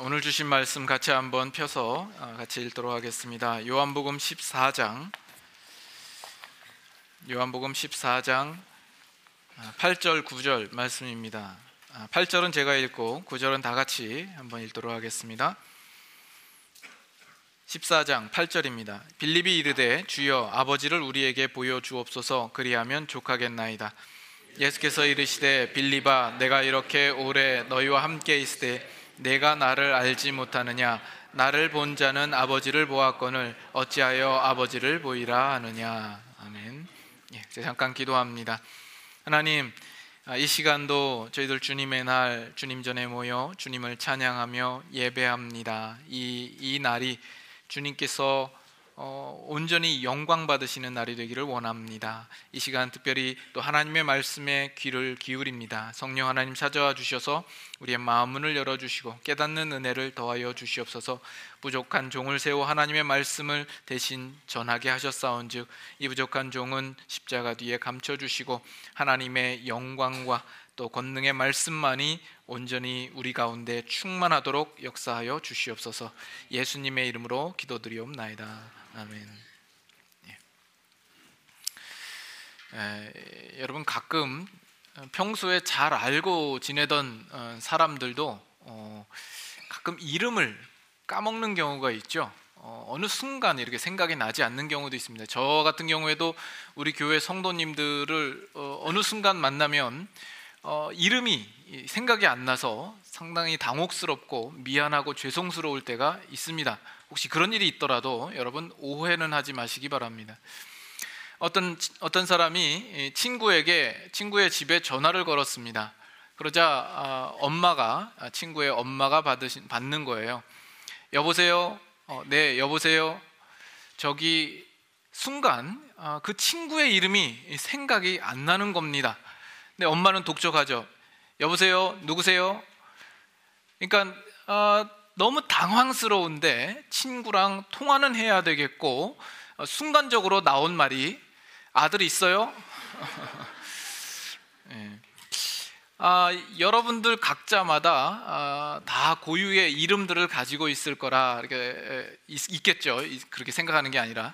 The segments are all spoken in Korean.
오늘 주신 말씀 같이 한번 펴서 같이 읽도록 하겠습니다. 요한복음 14장 8절 9절 말씀입니다. 8절은 제가 읽고 9절은 다 같이 한번 읽도록 하겠습니다. 14장 8절입니다. 빌립이 이르되 주여 아버지를 우리에게 보여주옵소서, 그리하면 족하겠나이다. 예수께서 이르시되 빌립아, 내가 이렇게 오래 너희와 함께 있으되 내가 나를 알지 못하느냐? 나를 본 자는 아버지를 보았거늘 어찌하여 아버지를 보이라 하느냐? 아멘. 잠깐 기도합니다. 하나님, 이 시간도 저희들 주님의 날, 주님 전에 모여 주님을 찬양하며 예배합니다. 이 날이 주님께서 온전히 영광 받으시는 날이 되기를 원합니다. 이 시간 특별히 또 하나님의 말씀에 귀를 기울입니다. 성령 하나님 찾아와 주셔서 우리의 마음문을 열어주시고 깨닫는 은혜를 더하여 주시옵소서. 부족한 종을 세워 하나님의 말씀을 대신 전하게 하셨사온즉 이 부족한 종은 십자가 뒤에 감춰주시고 하나님의 영광과 또 권능의 말씀만이 온전히 우리 가운데 충만하도록 역사하여 주시옵소서. 예수님의 이름으로 기도드리옵나이다. 아멘. 여러분, 가끔 평소에 잘 알고 지내던 사람들도 가끔 이름을 까먹는 경우가 있죠. 어느 순간 이렇게 생각이 나지 않는 경우도 있습니다. 저 같은 경우에도 우리 교회 성도님들을 어느 순간 만나면 이름이 생각이 안 나서 상당히 당혹스럽고 미안하고 죄송스러울 때가 있습니다. 혹시 그런 일이 있더라도 여러분 오해는 하지 마시기 바랍니다. 어떤 사람이 친구의 집에 전화를 걸었습니다. 그러자 친구의 엄마가 받는 거예요. 여보세요? 네, 여보세요? 저기 순간 그 친구의 이름이 생각이 안 나는 겁니다. 근데 엄마는 독촉하죠. 여보세요? 누구세요? 그러니까 너무 당황스러운데 친구랑 통화는 해야 되겠고 순간적으로 나온 말이 아들 있어요? 네. 여러분들 각자마다 다 고유의 이름들을 가지고 있을 거라 이렇게 있겠죠. 그렇게 생각하는 게 아니라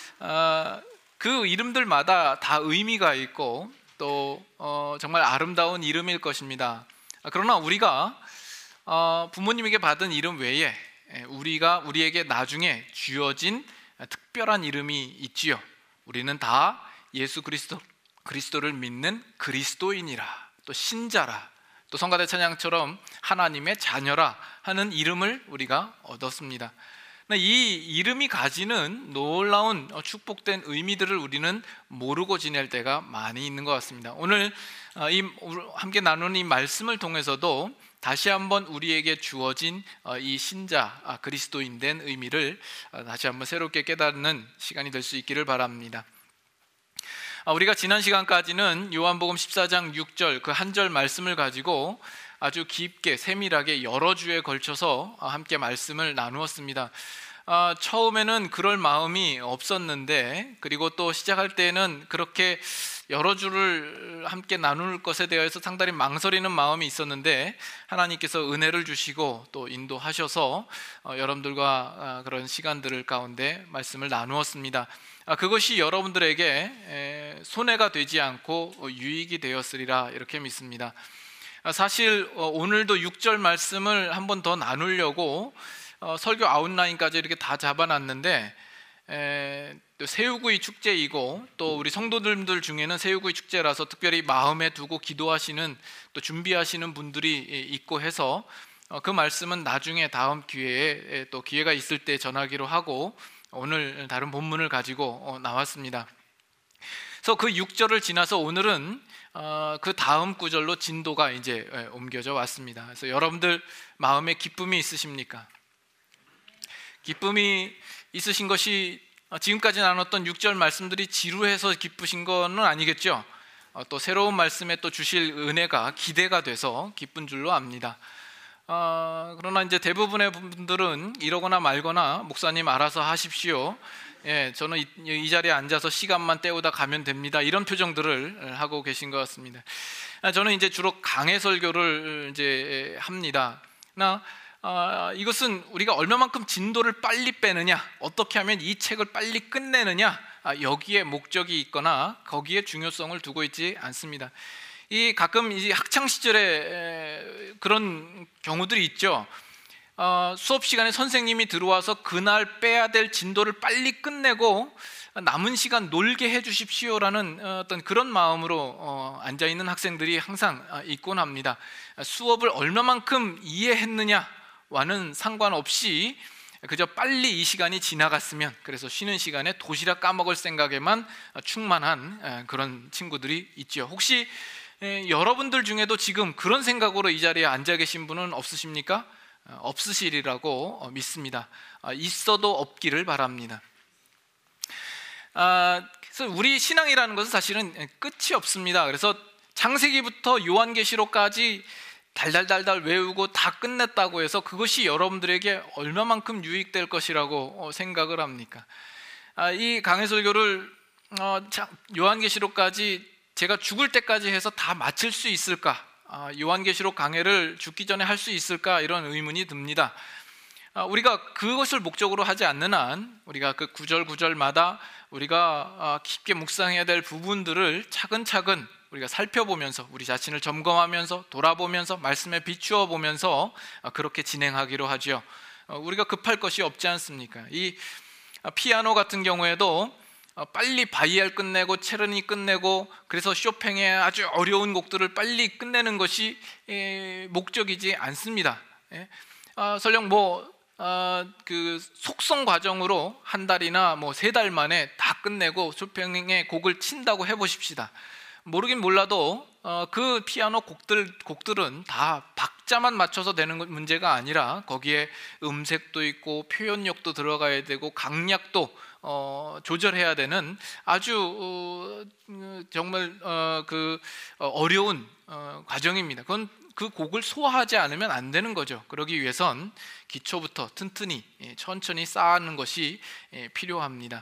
그 이름들마다 다 의미가 있고 또 정말 아름다운 이름일 것입니다. 그러나 우리가 부모님에게 받은 이름 외에 우리에게 나중에 주어진 특별한 이름이 있지요. 우리는 다 예수 그리스도를 믿는 그리스도인이라, 또 신자라, 또 성가대 찬양처럼 하나님의 자녀라 하는 이름을 우리가 얻었습니다. 이 이름이 가지는 놀라운 축복된 의미들을 우리는 모르고 지낼 때가 많이 있는 것 같습니다. 오늘 함께 나누는 이 말씀을 통해서도 다시 한번 우리에게 주어진 이 신자 그리스도인 된 의미를 다시 한번 새롭게 깨닫는 시간이 될 수 있기를 바랍니다. 우리가 지난 시간까지는 요한복음 14장 6절 그 한 절 말씀을 가지고 아주 깊게 세밀하게 여러 주에 걸쳐서 함께 말씀을 나누었습니다. 처음에는 그럴 마음이 없었는데, 그리고 또 시작할 때는 그렇게 여러 주를 함께 나눌 것에 대해서 상당히 망설이는 마음이 있었는데 하나님께서 은혜를 주시고 또 인도하셔서 여러분들과 그런 시간들을 가운데 말씀을 나누었습니다. 그것이 여러분들에게 손해가 되지 않고 유익이 되었으리라 이렇게 믿습니다. 사실 오늘도 6절 말씀을 한 번 더 나누려고 설교 아웃라인까지 이렇게 다 잡아놨는데 또 새우구이 축제이고 또 우리 성도들 중에는 새우구이 축제라서 특별히 마음에 두고 기도하시는 또 준비하시는 분들이 있고 해서 그 말씀은 나중에 다음 기회에 또 기회가 있을 때 전하기로 하고 오늘 다른 본문을 가지고 나왔습니다. 그래서 그 6절을 지나서 오늘은 그 다음 구절로 진도가 이제 옮겨져 왔습니다. 그래서 여러분들 마음에 기쁨이 있으십니까? 기쁨이 있으신 것이 지금까지 나눴던 6절 말씀들이 지루해서 기쁘신 건 아니겠죠? 또 새로운 말씀에 또 주실 은혜가 기대가 돼서 기쁜 줄로 압니다. 그러나 이제 대부분의 분들은 이러거나 말거나 목사님 알아서 하십시오. 저는 이 자리에 앉아서 시간만 때우다 가면 됩니다. 이런 표정들을 하고 계신 것 같습니다. 저는 이제 주로 강해 설교를 이제 합니다. 이것은 우리가 얼마만큼 진도를 빨리 빼느냐, 어떻게 하면 이 책을 빨리 끝내느냐, 여기에 목적이 있거나 거기에 중요성을 두고 있지 않습니다. 가끔 이 학창 시절에 그런 경우들이 있죠. 수업 시간에 선생님이 들어와서 그날 빼야 될 진도를 빨리 끝내고 남은 시간 놀게 해주십시오라는 어떤 그런 마음으로 앉아 있는 학생들이 항상 있곤 합니다. 수업을 얼마만큼 이해했느냐와는 상관없이 그저 빨리 이 시간이 지나갔으면, 그래서 쉬는 시간에 도시락 까먹을 생각에만 충만한 그런 친구들이 있죠. 혹시 여러분들 중에도 지금 그런 생각으로 이 자리에 앉아 계신 분은 없으십니까? 없으시리라고 믿습니다. 있어도 없기를 바랍니다. 그래서 우리 신앙이라는 것은 사실은 끝이 없습니다. 그래서 창세기부터 요한계시록까지 달달달달 외우고 다 끝냈다고 해서 그것이 여러분들에게 얼마만큼 유익될 것이라고 생각을 합니까? 이 강해설교를 요한계시록까지 제가 죽을 때까지 해서 다 마칠 수 있을까? 요한계시록 강해를 죽기 전에 할 수 있을까? 이런 의문이 듭니다. 우리가 그것을 목적으로 하지 않는 한 우리가 그 구절마다 우리가 깊게 묵상해야 될 부분들을 차근차근 우리가 살펴보면서, 우리 자신을 점검하면서, 돌아보면서, 말씀에 비추어 보면서 그렇게 진행하기로 하죠. 우리가 급할 것이 없지 않습니까? 이 피아노 같은 경우에도 빨리 바이엘 끝내고 체르니 끝내고, 그래서 쇼팽의 아주 어려운 곡들을 빨리 끝내는 것이 목적이지 않습니다. 설령 그 속성 과정으로 한 달이나 3달 만에 다 끝내고 쇼팽의 곡을 친다고 해보십시다. 모르긴 몰라도 그 피아노 곡들은 다 박자만 맞춰서 되는 문제가 아니라 거기에 음색도 있고 표현력도 들어가야 되고 강약도 조절해야 되는 아주 정말 어려운 과정입니다. 그건 그 곡을 소화하지 않으면 안 되는 거죠. 그러기 위해선 기초부터 튼튼히 천천히 쌓는 것이 필요합니다.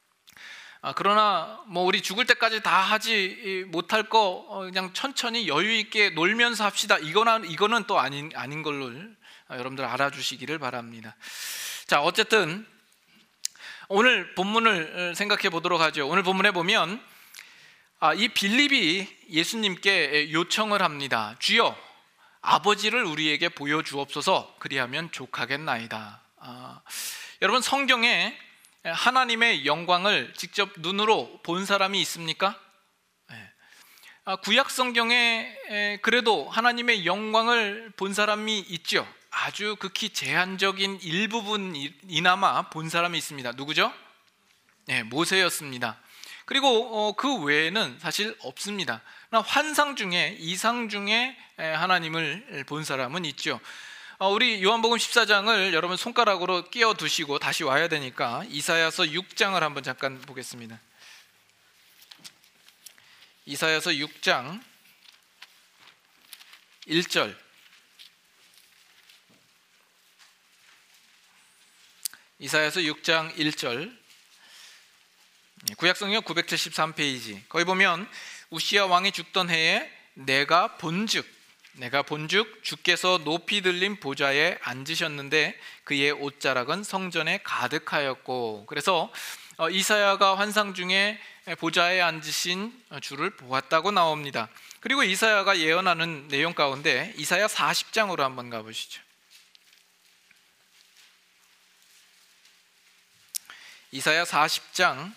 그러나 우리 죽을 때까지 다 하지 못할 거 그냥 천천히 여유 있게 놀면서 합시다. 이거는 또 아닌 걸로 여러분들 알아주시기를 바랍니다. 자, 어쨌든 오늘 본문을 생각해 보도록 하죠. 오늘 본문에 보면 이 빌립이 예수님께 요청을 합니다. 주여, 아버지를 우리에게 보여주옵소서, 그리하면 족하겠나이다. 여러분, 성경에 하나님의 영광을 직접 눈으로 본 사람이 있습니까? 구약 성경에 그래도 하나님의 영광을 본 사람이 있죠. 아주 극히 제한적인 일부분이나마 본 사람이 있습니다. 누구죠? 모세였습니다. 그리고 그 외에는 사실 없습니다. 환상 중에, 이상 중에 하나님을 본 사람은 있죠. 우리 요한복음 14장을 여러분 손가락으로 끼워 두시고 다시 와야 되니까 이사야서 6장을 한번 잠깐 보겠습니다. 이사야서 6장 1절. 이사야서 6장 1절. 구약성경 973페이지. 거기 보면 우시야 왕이 죽던 해에 내가 본즉 주께서 높이 들린 보좌에 앉으셨는데 그의 옷자락은 성전에 가득하였고, 그래서 이사야가 환상 중에 보좌에 앉으신 주를 보았다고 나옵니다. 그리고 이사야가 예언하는 내용 가운데 이사야 40장으로 한번 가보시죠. 이사야 40장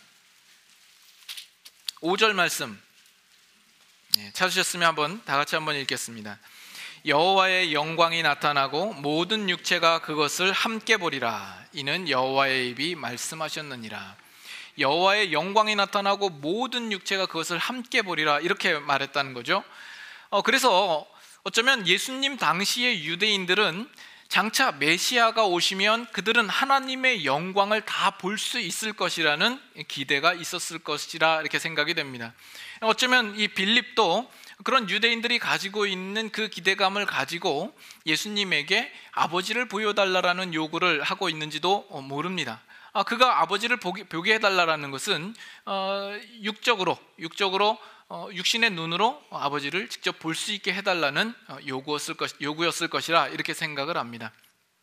5절 말씀 찾으셨으면 다 같이 한번 읽겠습니다. 여호와의 영광이 나타나고 모든 육체가 그것을 함께 보리라. 이는 여호와의 입이 말씀하셨느니라. 여호와의 영광이 나타나고 모든 육체가 그것을 함께 보리라, 이렇게 말했다는 거죠. 그래서 어쩌면 예수님 당시의 유대인들은 장차 메시아가 오시면 그들은 하나님의 영광을 다 볼 수 있을 것이라는 기대가 있었을 것이라 이렇게 생각이 됩니다. 어쩌면 이 빌립도 그런 유대인들이 가지고 있는 그 기대감을 가지고 예수님에게 아버지를 보여달라는 요구를 하고 있는지도 모릅니다. 그가 아버지를 보게 해달라는 것은 육적으로 육신의 눈으로 아버지를 직접 볼 수 있게 해달라는 요구였을 것이라 이렇게 생각을 합니다.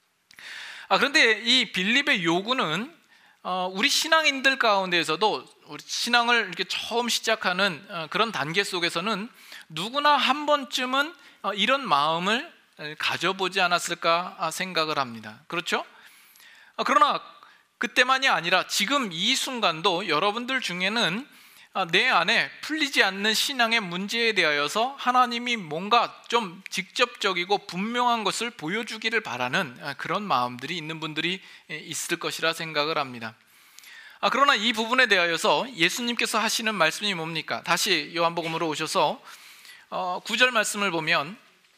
그런데 이 빌립의 요구는 우리 신앙인들 가운데에서도 우리 신앙을 이렇게 처음 시작하는 그런 단계 속에서는 누구나 한 번쯤은 이런 마음을 가져보지 않았을까 생각을 합니다. 그렇죠? 그러나 그때만이 아니라 지금 이 순간도 여러분들 중에는 내 안에 풀리지 않는 신앙의 문제에 대하여서 하나님이 뭔가 좀 직접적이고 분명한 것을 보여주기를 바라는 그런 마음들이 있는 분들이 있을 것이라 생각을 합니다. 그러나 이 부분에 대하여서 예수님께서 하시는 말씀이 뭡니까? 다시 요한복음으로 오셔서 9절 말씀을 보면,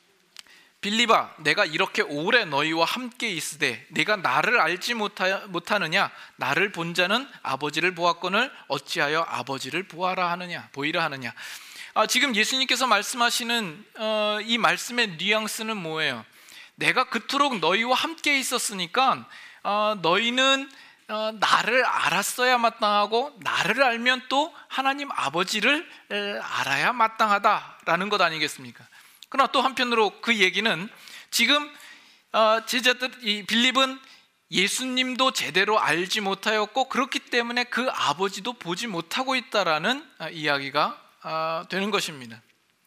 빌립아, 내가 이렇게 오래 너희와 함께 있으되 내가 나를 알지 못하느냐? 나를 본 자는 아버지를 보았거늘 어찌하여 아버지를 보이라 하느냐? 지금 예수님께서 말씀하시는 이 말씀의 뉘앙스는 뭐예요? 내가 그토록 너희와 함께 있었으니까 너희는 나를 알았어야 마땅하고, 나를 알면 또 하나님 아버지를 알아야 마땅하다라는 것 아니겠습니까? 그러나 또 한편으로 그 얘기는 지금 제자들, 이 빌립은 예수님도 제대로 알지 못하였고 그렇기 때문에 그 아버지도 보지 못하고 있다라는 이야기가 되는 것입니다.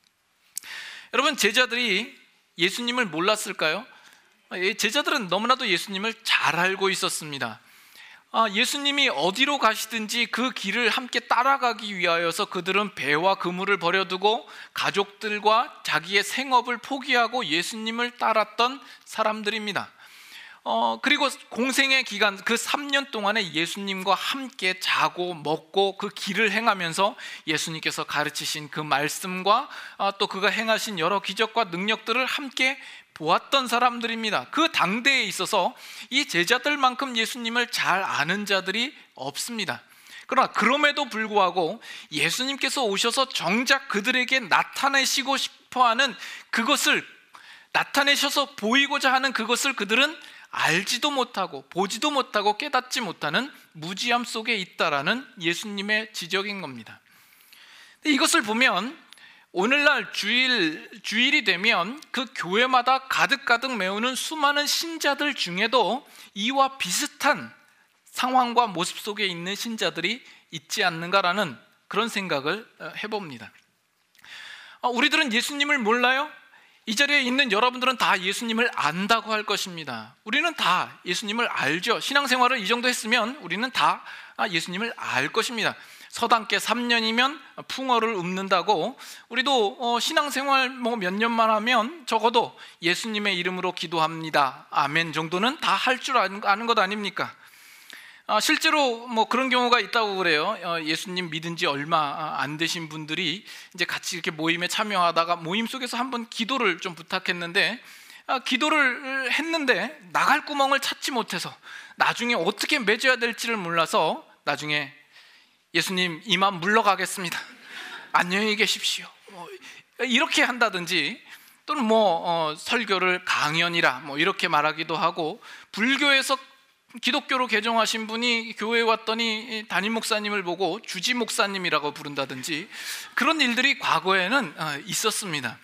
여러분, 제자들이 예수님을 몰랐을까요? 제자들은 너무나도 예수님을 잘 알고 있었습니다. 예수님이 어디로 가시든지 그 길을 함께 따라가기 위하여서 그들은 배와 그물을 버려두고 가족들과 자기의 생업을 포기하고 예수님을 따랐던 사람들입니다. 그리고 공생의 기간, 그 3년 동안에 예수님과 함께 자고 먹고 그 길을 행하면서 예수님께서 가르치신 그 말씀과 또 그가 행하신 여러 기적과 능력들을 함께 보았던 사람들입니다. 그 당대에 있어서 이 제자들만큼 예수님을 잘 아는 자들이 없습니다. 그러나 그럼에도 불구하고 예수님께서 오셔서 정작 그들에게 나타내시고 싶어하는 그것을, 나타내셔서 보이고자 하는 그것을 그들은 알지도 못하고 보지도 못하고 깨닫지 못하는 무지함 속에 있다라는 예수님의 지적인 겁니다. 이것을 보면 오늘날 주일이 되면 그 교회마다 가득가득 메우는 수많은 신자들 중에도 이와 비슷한 상황과 모습 속에 있는 신자들이 있지 않는가라는 그런 생각을 해봅니다. 우리들은 예수님을 몰라요? 이 자리에 있는 여러분들은 다 예수님을 안다고 할 것입니다. 우리는 다 예수님을 알죠. 신앙생활을 이 정도 했으면 우리는 다 예수님을 알 것입니다. 서당계 3년이면 풍어를 읊는다고, 우리도 신앙생활 몇 년만 하면 적어도 예수님의 이름으로 기도합니다, 아멘 정도는 다 할 줄 아는 것 아닙니까? 실제로 그런 경우가 있다고 그래요. 예수님 믿은 지 얼마 안 되신 분들이 이제 같이 이렇게 모임에 참여하다가 모임 속에서 한번 기도를 좀 부탁했는데, 기도를 했는데 나갈 구멍을 찾지 못해서 나중에 어떻게 맺어야 될지를 몰라서 나중에 예수님 이만 물러가겠습니다, 안녕히 계십시오, 이렇게 한다든지, 또는 설교를 강연이라 이렇게 말하기도 하고, 불교에서 기독교로 개종하신 분이 교회에 왔더니 담임 목사님을 보고 주지 목사님이라고 부른다든지 그런 일들이 과거에는 있었습니다.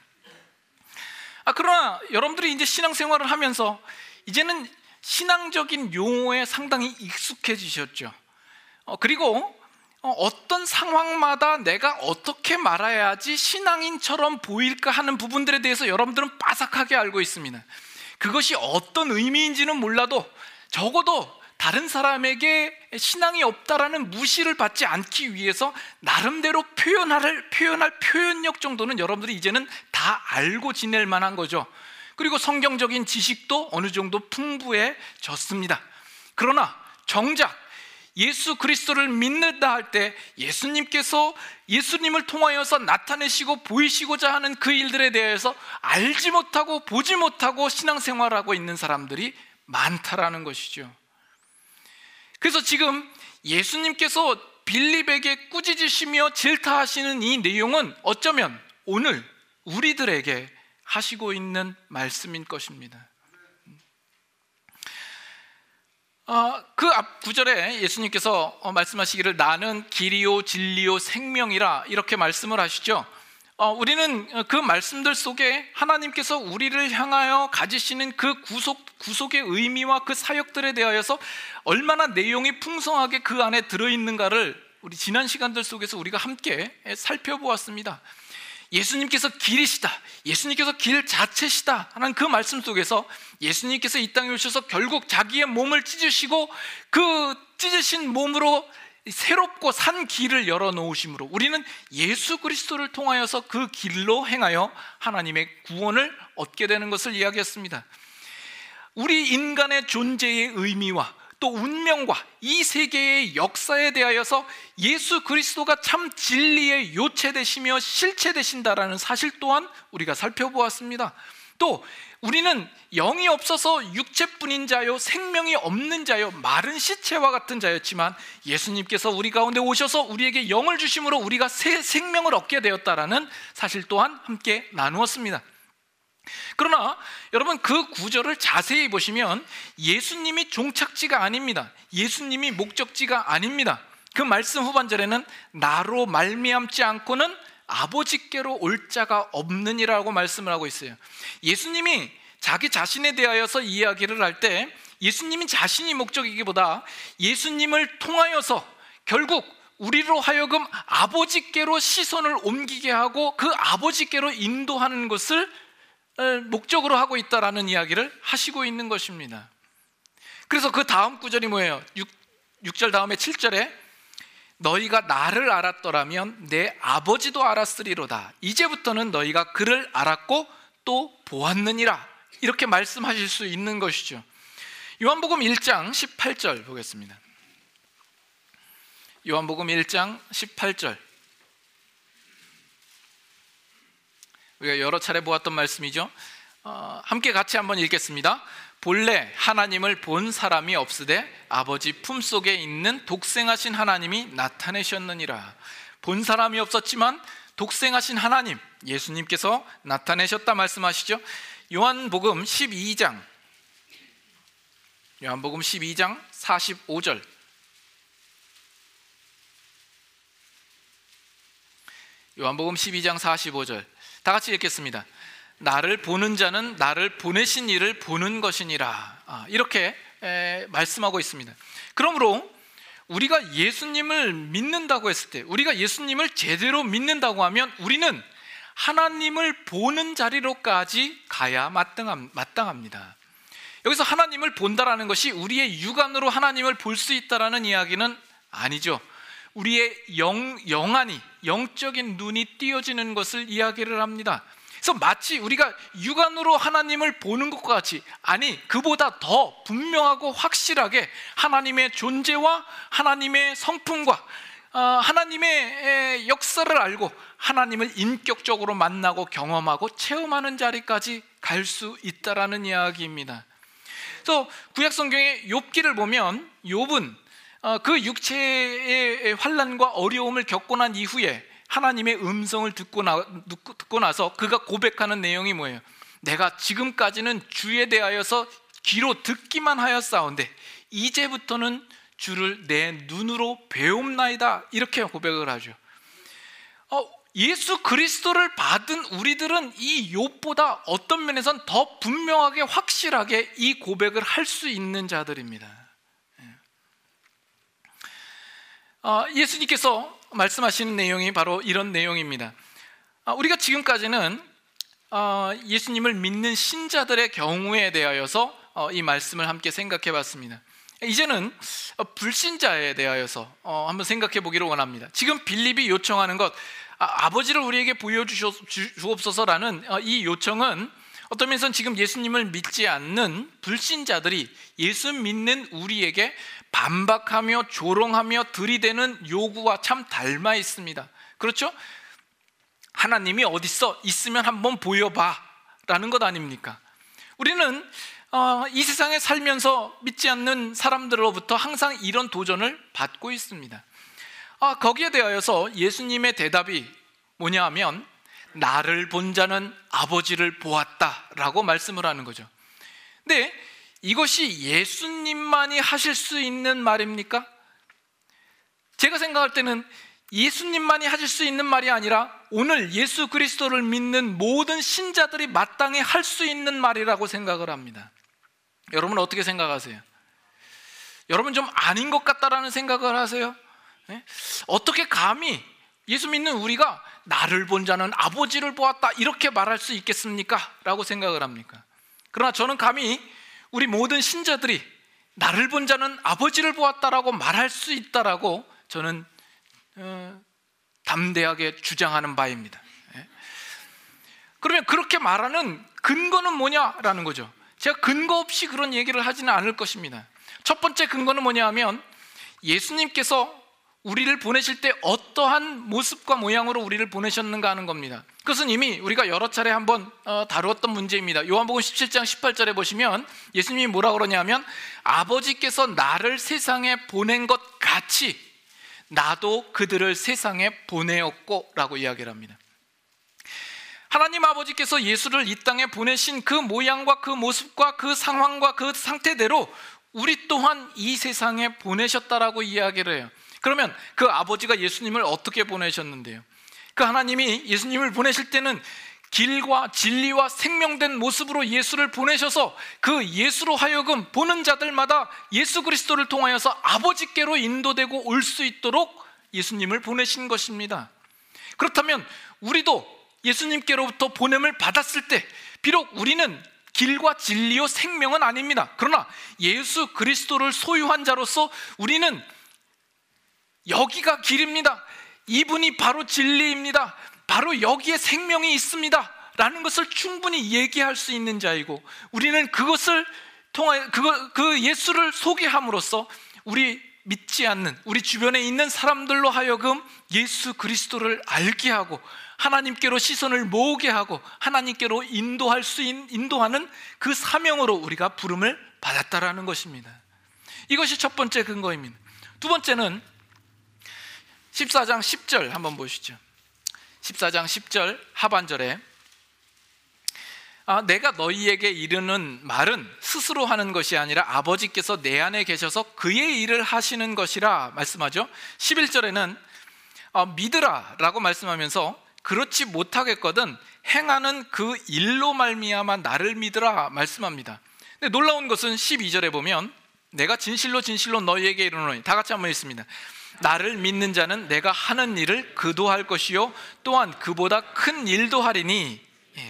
그러나 여러분들이 이제 신앙생활을 하면서 이제는 신앙적인 용어에 상당히 익숙해지셨죠. 그리고 어떤 상황마다 내가 어떻게 말해야지 신앙인처럼 보일까 하는 부분들에 대해서 여러분들은 빠삭하게 알고 있습니다. 그것이 어떤 의미인지는 몰라도 적어도 다른 사람에게 신앙이 없다라는 무시를 받지 않기 위해서 나름대로 표현할 표현력 정도는 여러분들이 이제는 다 알고 지낼 만한 거죠. 그리고 성경적인 지식도 어느 정도 풍부해졌습니다. 그러나 정작 예수 그리스도를 믿는다 할 때 예수님께서 예수님을 통하여서 나타내시고 보이시고자 하는 그 일들에 대해서 알지 못하고 보지 못하고 신앙생활하고 있는 사람들이 많다라는 것이죠. 그래서 지금 예수님께서 빌립에게 꾸짖으시며 질타하시는 이 내용은 어쩌면 오늘 우리들에게 하시고 있는 말씀인 것입니다. 그 앞 구절에 예수님께서 말씀하시기를 나는 길이요 진리요 생명이라 이렇게 말씀을 하시죠. 우리는 그 말씀들 속에 하나님께서 우리를 향하여 가지시는 그 구속 구속의 의미와 그 사역들에 대하여서 얼마나 내용이 풍성하게 그 안에 들어있는가를 우리 지난 시간들 속에서 우리가 함께 살펴보았습니다. 예수님께서 길이시다, 예수님께서 길 자체시다 하는 그 말씀 속에서 예수님께서 이 땅에 오셔서 결국 자기의 몸을 찢으시고 그 찢으신 몸으로 새롭고 산 길을 열어놓으심으로 우리는 예수 그리스도를 통하여서 그 길로 행하여 하나님의 구원을 얻게 되는 것을 이야기했습니다. 우리 인간의 존재의 의미와 또 운명과 이 세계의 역사에 대하여서 예수 그리스도가 참 진리의 요체 되시며 실체 되신다라는 사실 또한 우리가 살펴보았습니다. 또 우리는 영이 없어서 육체뿐인 자요, 생명이 없는 자요, 마른 시체와 같은 자였지만 예수님께서 우리 가운데 오셔서 우리에게 영을 주심으로 우리가 새 생명을 얻게 되었다라는 사실 또한 함께 나누었습니다. 그러나 여러분, 그 구절을 자세히 보시면 예수님이 종착지가 아닙니다. 예수님이 목적지가 아닙니다. 그 말씀 후반절에는 나로 말미암지 않고는 아버지께로 올 자가 없느니라고 말씀을 하고 있어요. 예수님이 자기 자신에 대하여서 이야기를 할 때 예수님이 자신이 목적이기보다 예수님을 통하여서 결국 우리로 하여금 아버지께로 시선을 옮기게 하고 그 아버지께로 인도하는 것을 목적으로 하고 있다라는 이야기를 하시고 있는 것입니다. 그래서 그 다음 구절이 뭐예요? 6절 다음에 7절에 너희가 나를 알았더라면 내 아버지도 알았으리로다. 이제부터는 너희가 그를 알았고 또 보았느니라. 이렇게 말씀하실 수 있는 것이죠. 요한복음 1장 18절 보겠습니다. 요한복음 1장 18절, 우리가 여러 차례 보았던 말씀이죠. 함께 같이 한번 읽겠습니다. 본래 하나님을 본 사람이 없으되 아버지 품속에 있는 독생하신 하나님이 나타내셨느니라. 본 사람이 없었지만 독생하신 하나님, 예수님께서 나타내셨다 말씀하시죠. 요한복음 12장 45절, 요한복음 12장 45절 다 같이 읽겠습니다. 나를 보는 자는 나를 보내신 이를 보는 것이니라. 이렇게 말씀하고 있습니다. 그러므로 우리가 예수님을 믿는다고 했을 때, 우리가 예수님을 제대로 믿는다고 하면 우리는 하나님을 보는 자리로까지 가야 마땅합니다. 여기서 하나님을 본다라는 것이 우리의 육안으로 하나님을 볼 수 있다라는 이야기는 아니죠. 우리의 영안이, 영적인 눈이 띄어지는 것을 이야기를 합니다. 그래서 마치 우리가 육안으로 하나님을 보는 것과 같이, 아니 그보다 더 분명하고 확실하게 하나님의 존재와 하나님의 성품과 하나님의 역사를 알고 하나님을 인격적으로 만나고 경험하고 체험하는 자리까지 갈 수 있다라는 이야기입니다. 그래서 구약 성경의 욥기를 보면 욥은 그 육체의 환난과 어려움을 겪고 난 이후에 하나님의 음성을 듣고 나서 그가 고백하는 내용이 뭐예요? 내가 지금까지는 주에 대하여서 귀로 듣기만 하였사온데 이제부터는 주를 내 눈으로 배움나이다, 이렇게 고백을 하죠. 예수 그리스도를 받은 우리들은 이 욥보다 어떤 면에선 더 분명하게 확실하게 이 고백을 할 수 있는 자들입니다. 예수님께서 말씀하시는 내용이 바로 이런 내용입니다. 우리가 지금까지는 예수님을 믿는 신자들의 경우에 대하여서 이 말씀을 함께 생각해 봤습니다. 이제는 불신자에 대하여서 한번 생각해 보기를 원합니다. 지금 빌립이 요청하는 것, 아버지를 우리에게 보여주옵소서라는 이 요청은 어떤 면에서는 지금 예수님을 믿지 않는 불신자들이 예수 믿는 우리에게 반박하며 조롱하며 들이대는 요구와 참 닮아 있습니다. 그렇죠? 하나님이 어딨어? 있으면 한번 보여봐 라는 것 아닙니까? 우리는 이 세상에 살면서 믿지 않는 사람들로부터 항상 이런 도전을 받고 있습니다. 거기에 대하여서 예수님의 대답이 뭐냐 하면 나를 본 자는 아버지를 보았다라고 말씀을 하는 거죠. 근데 이것이 예수님만이 하실 수 있는 말입니까? 제가 생각할 때는 예수님만이 하실 수 있는 말이 아니라 오늘 예수 그리스도를 믿는 모든 신자들이 마땅히 할 수 있는 말이라고 생각을 합니다. 여러분은 어떻게 생각하세요? 여러분 좀 아닌 것 같다라는 생각을 하세요? 네? 어떻게 감히 예수 믿는 우리가 나를 본 자는 아버지를 보았다 이렇게 말할 수 있겠습니까? 라고 생각을 합니까? 그러나 저는 감히 우리 모든 신자들이 나를 본 자는 아버지를 보았다라고 말할 수 있다라고 저는 담대하게 주장하는 바입니다. 그러면 그렇게 말하는 근거는 뭐냐라는 거죠. 제가 근거 없이 그런 얘기를 하지는 않을 것입니다. 첫 번째 근거는 뭐냐 하면 예수님께서 우리를 보내실 때 어떠한 모습과 모양으로 우리를 보내셨는가 하는 겁니다. 그것은 이미 우리가 여러 차례 한번 다루었던 문제입니다. 요한복음 17장 18절에 보시면 예수님이 뭐라고 그러냐면 아버지께서 나를 세상에 보낸 것 같이 나도 그들을 세상에 보내었고 라고 이야기를 합니다. 하나님 아버지께서 예수를 이 땅에 보내신 그 모양과 그 모습과 그 상황과 그 상태대로 우리 또한 이 세상에 보내셨다라고 이야기를 해요. 그러면 그 아버지가 예수님을 어떻게 보내셨는데요? 그 하나님이 예수님을 보내실 때는 길과 진리와 생명된 모습으로 예수를 보내셔서 그 예수로 하여금 보는 자들마다 예수 그리스도를 통하여서 아버지께로 인도되고 올 수 있도록 예수님을 보내신 것입니다. 그렇다면 우리도 예수님께로부터 보냄을 받았을 때 비록 우리는 길과 진리요 생명은 아닙니다. 그러나 예수 그리스도를 소유한 자로서 우리는 여기가 길입니다. 이분이 바로 진리입니다. 바로 여기에 생명이 있습니다. 라는 것을 충분히 얘기할 수 있는 자이고 우리는 그것을 통하여 그 예수를 소개함으로써 우리 믿지 않는 우리 주변에 있는 사람들로 하여금 예수 그리스도를 알게 하고 하나님께로 시선을 모으게 하고 하나님께로 인도하는 그 사명으로 우리가 부름을 받았다라는 것입니다. 이것이 첫 번째 근거입니다. 두 번째는 14장 10절 한번 보시죠. 14장 10절 하반절에 내가 너희에게 이르는 말은 스스로 하는 것이 아니라 아버지께서 내 안에 계셔서 그의 일을 하시는 것이라 말씀하죠. 11절에는 믿으라 라고 말씀하면서 그렇지 못하겠거든 행하는 그 일로 말미암아 나를 믿으라 말씀합니다. 근데 놀라운 것은 12절에 보면 내가 진실로 진실로 너희에게 이르노니 다 같이 한번 읽습니다. 나를 믿는 자는 내가 하는 일을 그도 할 것이요 또한 그보다 큰 일도 하리니.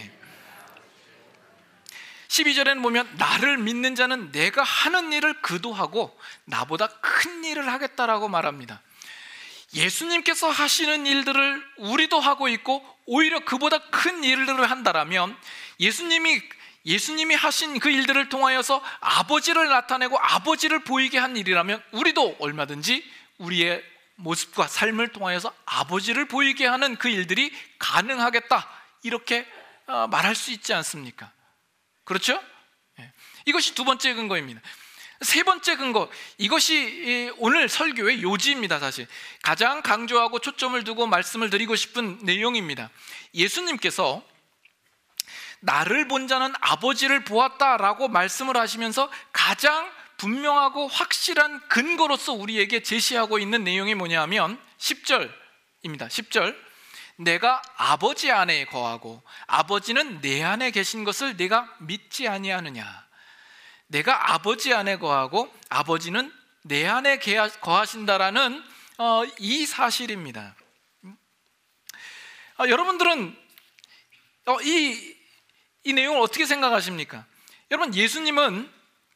12절에는 보면 나를 믿는 자는 내가 하는 일을 그도 하고 나보다 큰 일을 하겠다라고 말합니다. 예수님께서 하시는 일들을 우리도 하고 있고 오히려 그보다 큰 일들을 한다라면 예수님이 하신 그 일들을 통하여서 아버지를 나타내고 아버지를 보이게 한 일이라면 우리도 얼마든지 우리의 모습과 삶을 통하여서 아버지를 보이게 하는 그 일들이 가능하겠다 이렇게 말할 수 있지 않습니까? 그렇죠? 이것이 두 번째 근거입니다. 세 번째 근거, 이것이 오늘 설교의 요지입니다. 사실 가장 강조하고 초점을 두고 말씀을 드리고 싶은 내용입니다. 예수님께서 나를 본 자는 아버지를 보았다라고 말씀을 하시면서 가장 분명하고 확실한 근거로서 우리에게 제시하고 있는 내용이 뭐냐 하면 10절입니다. 10절 내가 아버지 안에 거하고 아버지는 내 안에 계신 것을 내가 믿지 아니하느냐. 내가 아버지 안에 거하고 아버지는 내 안에 거하신다라는 이 사실입니다. 여러분들은 이 내용을 어떻게 생각하십니까? 여러분 예수님은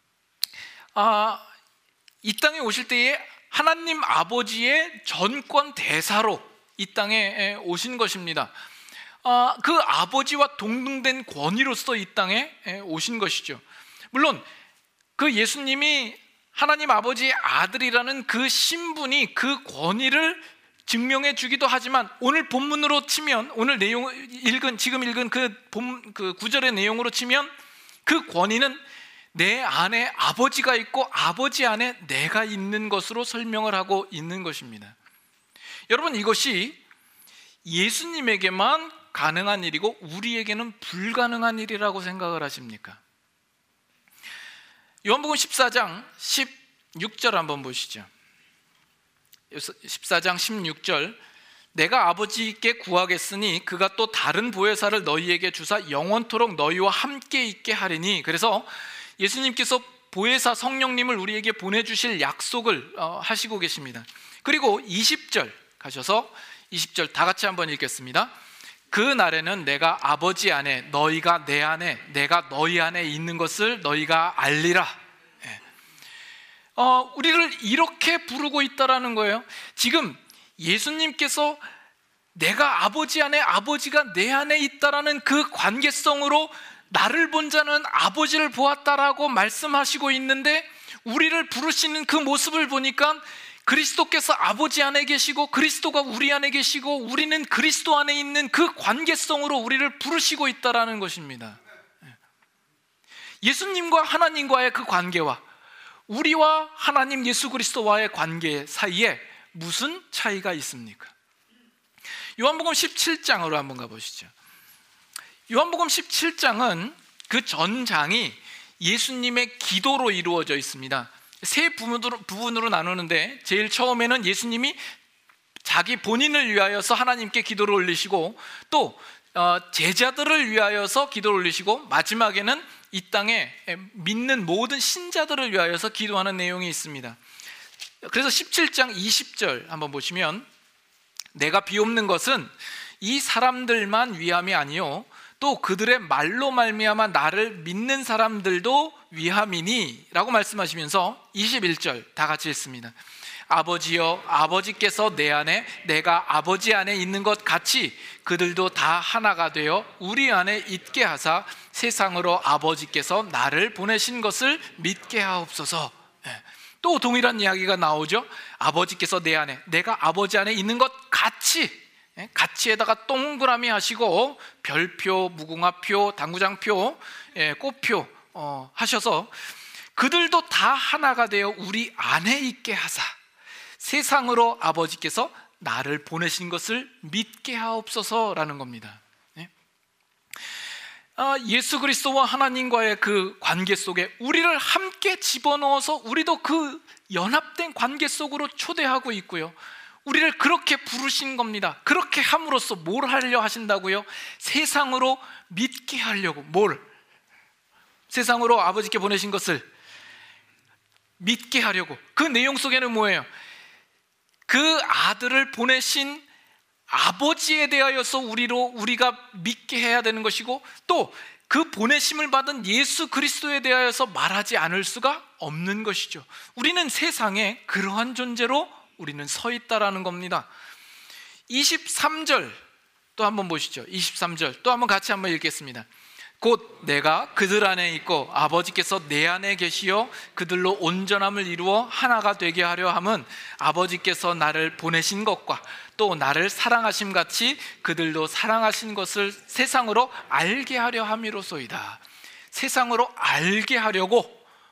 이 땅에 오실 때에 하나님 아버지의 전권 대사로 이 땅에 오신 것입니다. 그 아버지와 동등된 권위로서 이 땅에 오신 것이죠. 물론 그 예수님이 하나님 아버지의 아들이라는 그 신분이 그 권위를 증명해 주기도 하지만 오늘 본문으로 치면 오늘 지금 읽은 그 구절의 내용으로 치면 그 권위는 내 안에 아버지가 있고 아버지 안에 내가 있는 것으로 설명을 하고 있는 것입니다. 여러분 이것이 예수님에게만 가능한 일이고 우리에게는 불가능한 일이라고 생각을 하십니까? 요한복음 14장 16절 한번 보시죠. 14장 16절 내가 아버지께 구하겠으니 그가 또 다른 보혜사를 너희에게 주사 영원토록 너희와 함께 있게 하리니. 그래서 예수님께서 보혜사 성령님을 우리에게 보내주실 약속을 하시고 계십니다. 그리고 20절 가셔서 20절 다 같이 한번 읽겠습니다. 그 날에는 내가 아버지 안에, 너희가 내 안에, 내가 너희 안에 있는 것을 너희가 알리라. 우리를 이렇게 부르고 있다라는 거예요. 지금 예수님께서 내가 아버지 안에, 아버지가 내 안에 있다라는 그 관계성으로 나를 본 자는 아버지를 보았다라고 말씀하시고 있는데, 우리를 부르시는 그 모습을 보니까 그리스도께서 아버지 안에 계시고 그리스도가 우리 안에 계시고 우리는 그리스도 안에 있는 그 관계성으로 우리를 부르시고 있다라는 것입니다. 예수님과 하나님과의 그 관계와 우리와 하나님 예수 그리스도와의 관계 사이에 무슨 차이가 있습니까? 요한복음 17장으로 한번 가보시죠. 요한복음 17장은 그 전장이 예수님의 기도로 이루어져 있습니다. 세 부분으로 나누는데, 제일 처음에는 예수님이 자기 본인을 위하여서 하나님께 기도를 올리시고, 또 제자들을 위하여서 기도를 올리시고, 마지막에는 이 땅에 믿는 모든 신자들을 위하여서 기도하는 내용이 있습니다. 그래서 17장 20절 한번 보시면, 내가 비옵는 것은 이 사람들만 위함이 아니요 또 그들의 말로 말미암아 나를 믿는 사람들도 위함이니 라고 말씀하시면서 21절 다 같이 읽습니다. 아버지여, 아버지께서 내 안에, 내가 아버지 안에 있는 것 같이 그들도 다 하나가 되어 우리 안에 있게 하사 세상으로 아버지께서 나를 보내신 것을 믿게 하옵소서. 또 동일한 이야기가 나오죠. 아버지께서 내 안에, 내가 아버지 안에 있는 것 같이, 같이에다가 동그라미 하시고 별표, 무궁화표, 당구장표, 꽃표 하셔서 그들도 다 하나가 되어 우리 안에 있게 하사 세상으로 아버지께서 나를 보내신 것을 믿게 하옵소서라는 겁니다. 예수 그리스도와 하나님과의 그 관계 속에 우리를 함께 집어넣어서 우리도 그 연합된 관계 속으로 초대하고 있고요, 우리를 그렇게 부르신 겁니다. 그렇게 함으로써 뭘 하려 하신다고요? 세상으로 믿게 하려고. 뭘? 세상으로 아버지께 보내신 것을 믿게 하려고. 그 내용 속에는 뭐예요? 그 아들을 보내신 아버지에 대하여서 우리가 믿게 해야 되는 것이고, 또 그 보내심을 받은 예수 그리스도에 대하여서 말하지 않을 수가 없는 것이죠. 우리는 세상에 그러한 존재로 우리는 서 있다라는 겁니다. 23절 또 한번 보시죠. 23절 또 한번 같이 한번 읽겠습니다. 곧 내가 그들 안에 있고 아버지께서 내 안에 계시어 그들로 온전함을 이루어 하나가 되게 하려 함은 아버지께서 나를 보내신 것과 또 나를 사랑하심 같이 그들도 사랑하신 것을 세상으로 알게 하려 함이로소이다. 세상으로 알게 하려고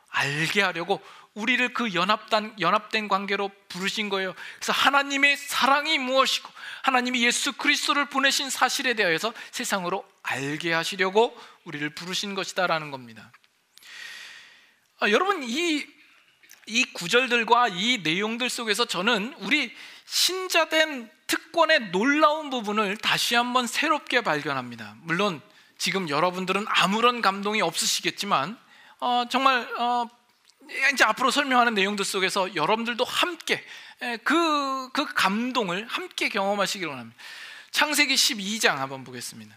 우리를 그 연합된 관계로 부르신 거예요. 그래서 하나님의 사랑이 무엇이고 하나님이 예수 그리스도를 보내신 사실에 대해서 세상으로 알게 하시려고 우리를 부르신 것이다라는 겁니다. 여러분, 이 구절들과 이 내용들 속에서 저는 우리 신자된 특권의 놀라운 부분을 다시 한번 새롭게 발견합니다. 물론 지금 여러분들은 아무런 감동이 없으시겠지만 정말 이제 앞으로 설명하는 내용들 속에서 여러분들도 함께 그 감동을 함께 경험하시기를 원합니다. 창세기 12장 한번 보겠습니다.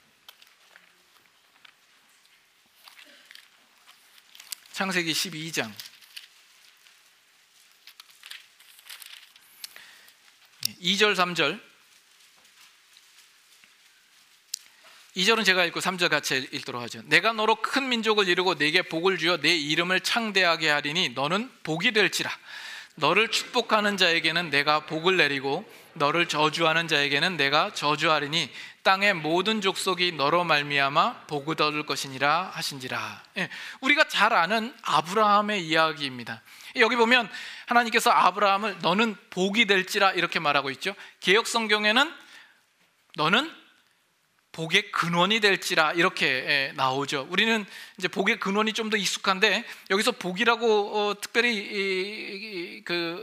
창세기 12장 2절 3절 2절은 제가 읽고 3절 같이 읽도록 하죠. 내가 너로 큰 민족을 이루고 내게 복을 주어 내 이름을 창대하게 하리니 너는 복이 될지라. 너를 축복하는 자에게는 내가 복을 내리고 너를 저주하는 자에게는 내가 저주하리니 땅의 모든 족속이 너로 말미암아 복을 얻을 것이니라 하신지라. 우리가 잘 아는 아브라함의 이야기입니다. 여기 보면 하나님께서 아브라함을 너는 복이 될지라 이렇게 말하고 있죠. 개역 성경에는 너는 복의 근원이 될지라 이렇게 나오죠. 우리는 이제 복의 근원이 좀 더 익숙한데 여기서 복이라고 특별히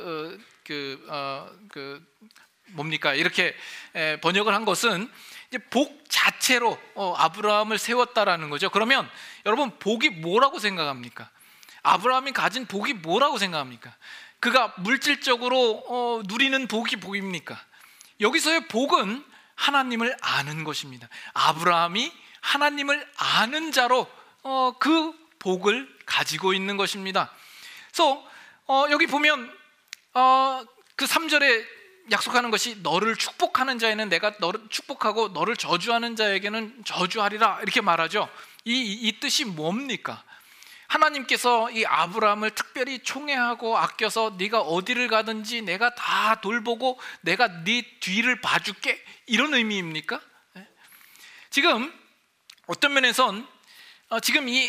뭡니까 이렇게 번역을 한 것은 이제 복 자체로 아브라함을 세웠다라는 거죠. 그러면 여러분 복이 뭐라고 생각합니까? 아브라함이 가진 복이 뭐라고 생각합니까? 그가 물질적으로 누리는 복이 복입니까? 여기서의 복은 하나님을 아는 것입니다. 아브라함이 하나님을 아는 자로 그 복을 가지고 있는 것입니다. 그래서 여기 보면 그 3절에 약속하는 것이 너를 축복하는 자에는 내가 너를 축복하고 너를 저주하는 자에게는 저주하리라, 이렇게 말하죠. 이 뜻이 뭡니까? 하나님께서 이 아브라함을 특별히 총애하고 아껴서 네가 어디를 가든지 내가 다 돌보고 내가 네 뒤를 봐줄게, 이런 의미입니까? 지금 어떤 면에선 지금 이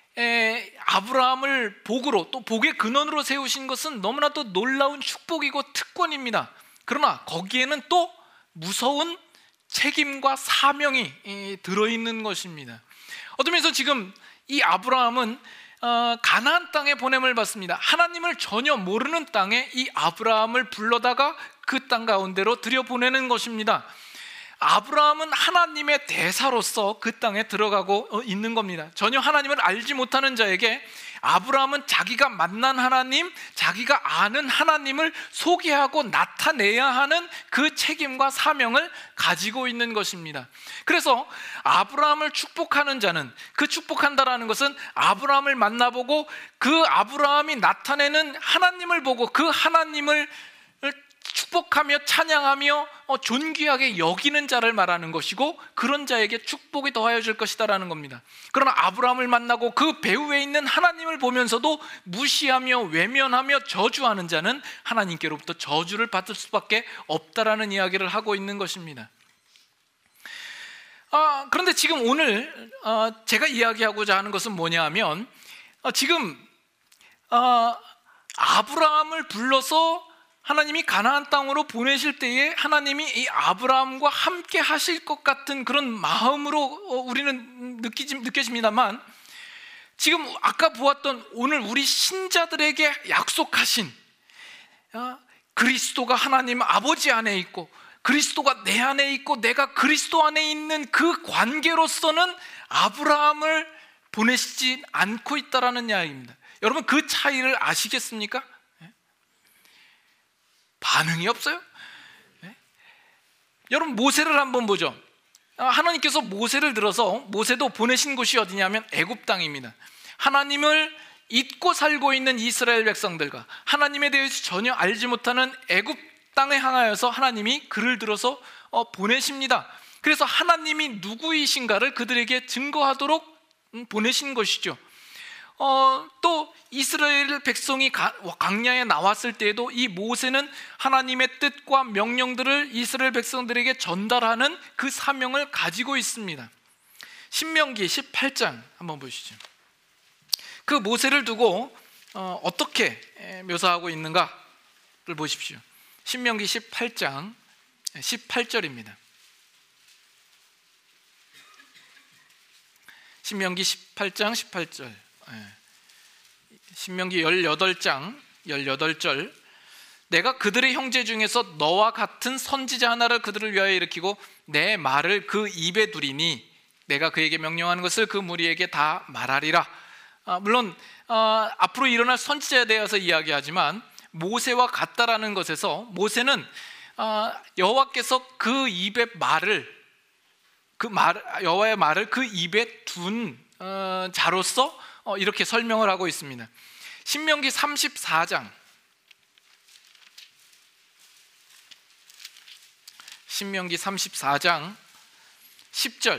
아브라함을 복으로, 또 복의 근원으로 세우신 것은 너무나도 놀라운 축복이고 특권입니다. 그러나 거기에는 또 무서운 책임과 사명이 들어있는 것입니다. 어떤 면에서 지금 이 아브라함은 가나안 땅에 보냄을 받습니다. 하나님을 전혀 모르는 땅에 이 아브라함을 불러다가 그 땅 가운데로 들여보내는 것입니다. 아브라함은 하나님의 대사로서 그 땅에 들어가고 있는 겁니다. 전혀 하나님을 알지 못하는 자에게 아브라함은 자기가 만난 하나님, 자기가 아는 하나님을 소개하고 나타내야 하는 그 책임과 사명을 가지고 있는 것입니다. 그래서 아브라함을 축복하는 자는, 그 축복한다라는 것은 아브라함을 만나보고 그 아브라함이 나타내는 하나님을 보고 그 하나님을 축복하며 찬양하며 존귀하게 여기는 자를 말하는 것이고, 그런 자에게 축복이 더하여질 것이다라는 겁니다. 그러나 아브라함을 만나고 그 배후에 있는 하나님을 보면서도 무시하며 외면하며 저주하는 자는 하나님께로부터 저주를 받을 수밖에 없다라는 이야기를 하고 있는 것입니다. 그런데 지금 오늘 제가 이야기하고자 하는 것은 뭐냐 하면, 지금 아브라함을 불러서 하나님이 가나안 땅으로 보내실 때에 하나님이 이 아브라함과 함께 하실 것 같은 그런 마음으로 우리는 느껴집니다만, 지금 아까 보았던 오늘 우리 신자들에게 약속하신 그리스도가 하나님 아버지 안에 있고 그리스도가 내 안에 있고 내가 그리스도 안에 있는 그 관계로서는 아브라함을 보내시지 않고 있다라는 이야기입니다. 여러분, 그 차이를 아시겠습니까? 반응이 없어요? 여러분, 모세를 한번 보죠. 하나님께서 모세를 들어서, 모세도 보내신 곳이 어디냐면 애굽 땅입니다. 하나님을 잊고 살고 있는 이스라엘 백성들과 하나님에 대해서 전혀 알지 못하는 애굽 땅에 향하여서 하나님이 그를 들어서 보내십니다. 그래서 하나님이 누구이신가를 그들에게 증거하도록 보내신 것이죠. 또 이스라엘 백성이 광야에 나왔을 때에도 이 모세는 하나님의 뜻과 명령들을 이스라엘 백성들에게 전달하는 그 사명을 가지고 있습니다. 신명기 18장 한번 보시죠. 그 모세를 두고 어떻게 묘사하고 있는가를 보십시오. 신명기 18장 18절입니다. 신명기 18장 18절. 신명기 18장 18절. 내가 그들의 형제 중에서 너와 같은 선지자 하나를 그들을 위하여 일으키고 내 말을 그 입에 두리니 내가 그에게 명령하는 것을 그 무리에게 다 말하리라. 물론 앞으로 일어날 선지자에 대해서 이야기하지만 모세와 같다라는 것에서 모세는 여호와께서 그 입의 말을, 여호와의 말을 그 입에 둔 자로서 이렇게 설명을 하고 있습니다. 신명기 34장 신명기 34장 10절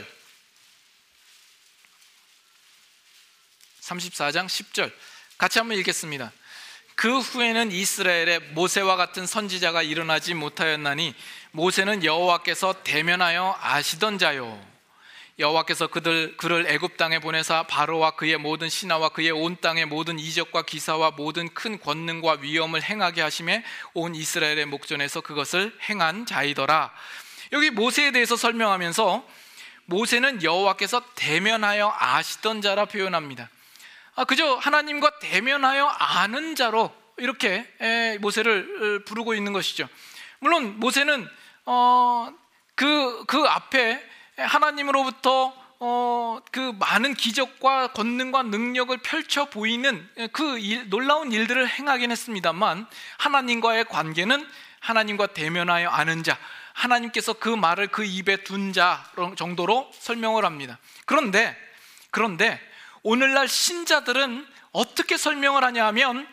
34장 10절 같이 한번 읽겠습니다. 그 후에는 이스라엘에 모세와 같은 선지자가 일어나지 못하였나니 모세는 여호와께서 대면하여 아시던 자요, 여호와께서 그를 애굽 땅에 보내사 바로와 그의 모든 신하와 그의 온 땅의 모든 이적과 기사와 모든 큰 권능과 위엄을 행하게 하심에 온 이스라엘의 목전에서 그것을 행한 자이더라. 여기 모세에 대해서 설명하면서 모세는 여호와께서 대면하여 아시던 자라 표현합니다. 그저 하나님과 대면하여 아는 자로 이렇게 모세를 부르고 있는 것이죠. 물론 모세는 그 앞에 하나님으로부터 그 많은 기적과 권능과 능력을 펼쳐 보이는 그 놀라운 일들을 행하긴 했습니다만, 하나님과의 관계는 하나님과 대면하여 아는 자, 하나님께서 그 말을 그 입에 둔 자 정도로 설명을 합니다. 그런데 오늘날 신자들은 어떻게 설명을 하냐 하면,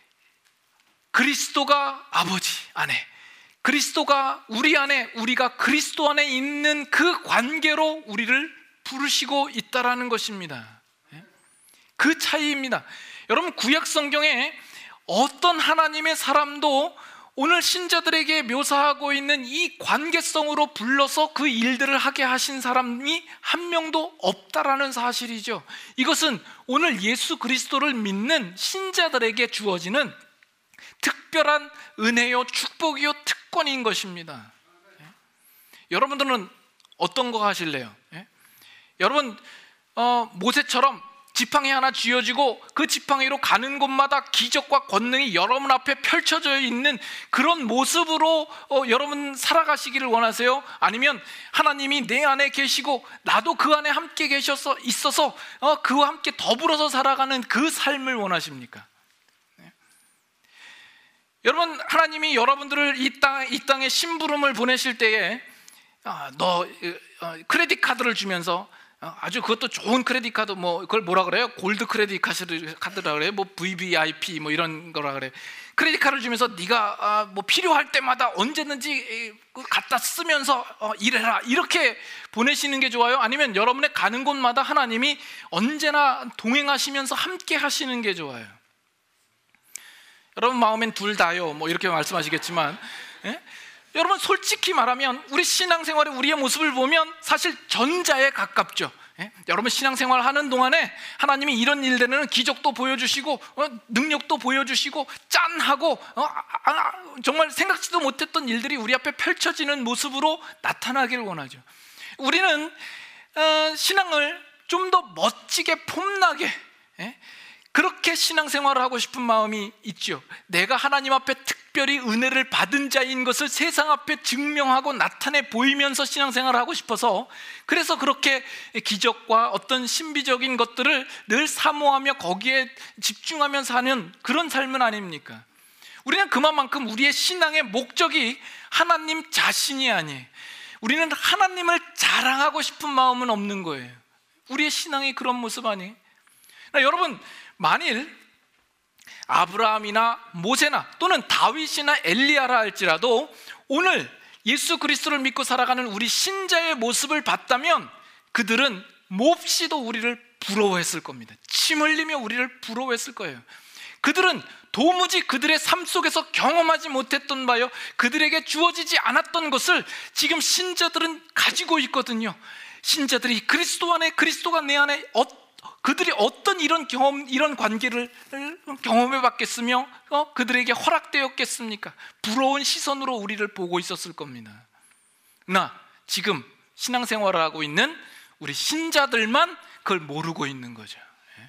그리스도가 아버지 안에, 그리스도가 우리 안에, 우리가 그리스도 안에 있는 그 관계로 우리를 부르시고 있다라는 것입니다. 그 차이입니다. 여러분, 구약 성경에 어떤 하나님의 사람도 오늘 신자들에게 묘사하고 있는 이 관계성으로 불러서 그 일들을 하게 하신 사람이 한 명도 없다라는 사실이죠. 이것은 오늘 예수 그리스도를 믿는 신자들에게 주어지는 특별한 은혜요, 축복이요, 특권인 것입니다. 여러분들은 어떤 거 하실래요? 여러분, 모세처럼 지팡이 하나 쥐어지고 그 지팡이로 가는 곳마다 기적과 권능이 여러분 앞에 펼쳐져 있는 그런 모습으로 여러분 살아가시기를 원하세요? 아니면 하나님이 내 안에 계시고 나도 그 안에 함께 있어서 그와 함께 더불어서 살아가는 그 삶을 원하십니까? 여러분, 하나님이 여러분들을 이 땅에 심부름을 보내실 때에 너 크레딧 카드를 주면서, 아주 그것도 좋은 크레딧 카드, 그걸 뭐라 그래요? 골드 크레딧 카드라 그래요? VVIP 이런 거라 그래. 크레딧 카드를 주면서 네가 필요할 때마다 언제든지 갖다 쓰면서 일해라, 이렇게 보내시는 게 좋아요? 아니면 여러분의 가는 곳마다 하나님이 언제나 동행하시면서 함께 하시는 게 좋아요? 여러분 마음엔 둘 다요, 이렇게 말씀하시겠지만, 여러분 솔직히 말하면 우리 신앙생활에 우리의 모습을 보면 사실 전자에 가깝죠. 여러분 신앙생활 하는 동안에 하나님이 이런 일들은 기적도 보여주시고 능력도 보여주시고 짠하고 정말 생각지도 못했던 일들이 우리 앞에 펼쳐지는 모습으로 나타나기를 원하죠. 우리는 신앙을 좀 더 멋지게 폼나게, 그렇게 신앙생활을 하고 싶은 마음이 있죠. 내가 하나님 앞에 특별히 은혜를 받은 자인 것을 세상 앞에 증명하고 나타내 보이면서 신앙생활을 하고 싶어서, 그래서 그렇게 기적과 어떤 신비적인 것들을 늘 사모하며 거기에 집중하면서 사는 그런 삶은 아닙니까? 우리는 그만큼 우리의 신앙의 목적이 하나님 자신이 아니에요. 우리는 하나님을 자랑하고 싶은 마음은 없는 거예요. 우리의 신앙이 그런 모습 아니에요? 여러분, 만일 아브라함이나 모세나 또는 다윗이나 엘리야라 할지라도 오늘 예수 그리스도를 믿고 살아가는 우리 신자의 모습을 봤다면 그들은 몹시도 우리를 부러워했을 겁니다. 침 흘리며 우리를 부러워했을 거예요. 그들은 도무지 그들의 삶 속에서 경험하지 못했던 바요, 그들에게 주어지지 않았던 것을 지금 신자들은 가지고 있거든요. 신자들이 그리스도 안에, 그리스도가 내 안에, 그들이 어떤 이런 관계를 경험해 봤겠으며 그들에게 허락되었겠습니까? 부러운 시선으로 우리를 보고 있었을 겁니다. 지금 신앙생활을 하고 있는 우리 신자들만 그걸 모르고 있는 거죠.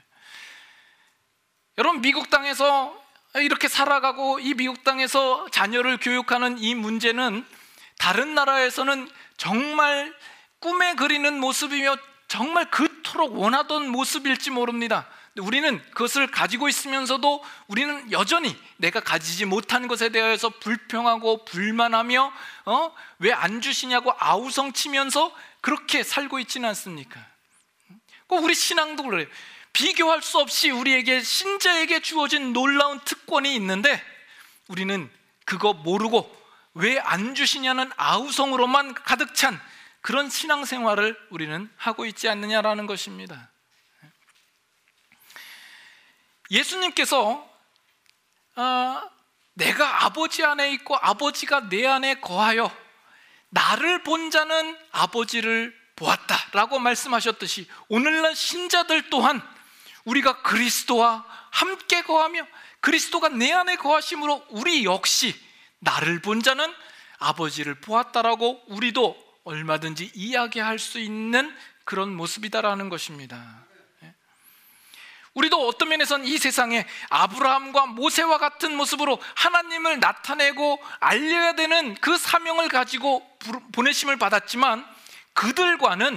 여러분, 미국 땅에서 이렇게 살아가고 이 미국 땅에서 자녀를 교육하는 이 문제는 다른 나라에서는 정말 꿈에 그리는 모습이며 정말 그토록 원하던 모습일지 모릅니다. 우리는 그것을 가지고 있으면서도 우리는 여전히 내가 가지지 못한 것에 대해서 불평하고 불만하며 왜 안 주시냐고 아우성치면서 그렇게 살고 있지는 않습니까? 꼭 우리 신앙도 그래요. 비교할 수 없이 우리에게, 신자에게 주어진 놀라운 특권이 있는데 우리는 그거 모르고 왜 안 주시냐는 아우성으로만 가득 찬 그런 신앙생활을 우리는 하고 있지 않느냐라는 것입니다. 예수님께서 내가 아버지 안에 있고 아버지가 내 안에 거하여 나를 본 자는 아버지를 보았다라고 말씀하셨듯이, 오늘날 신자들 또한 우리가 그리스도와 함께 거하며 그리스도가 내 안에 거하심으로 우리 역시 나를 본 자는 아버지를 보았다라고 우리도 얼마든지 이야기할 수 있는 그런 모습이다라는 것입니다. 우리도 어떤 면에서는 이 세상에 아브라함과 모세와 같은 모습으로 하나님을 나타내고 알려야 되는 그 사명을 가지고 보내심을 받았지만 그들과는